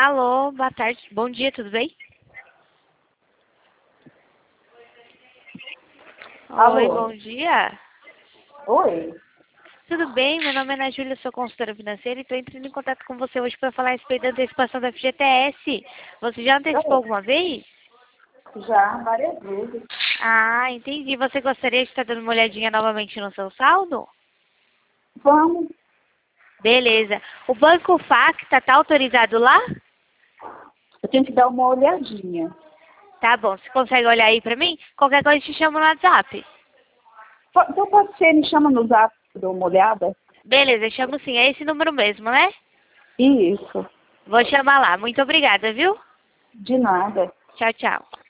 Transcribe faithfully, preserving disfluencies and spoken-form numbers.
Alô, boa tarde, bom dia, tudo bem? Alô? Oi, bom dia. Oi? Tudo bem? Meu nome é Ana Júlia, sou consultora financeira e estou entrando em contato com você hoje para falar a respeito da antecipação da F G T S. Você já antecipou alguma vez? Já, várias vezes. Ah, entendi. Você gostaria de estar dando uma olhadinha novamente no seu saldo? Vamos. Beleza. O Banco Facta está autorizado lá? Eu tenho que dar uma olhadinha. Tá bom, você consegue olhar aí pra mim? Qualquer coisa te chamo no WhatsApp. Po- Então pode ser, me chama no zap, dou uma olhada. Beleza, eu chamo sim. É esse número mesmo, né? Isso. Vou chamar lá. Muito obrigada, viu? De nada. Tchau, tchau.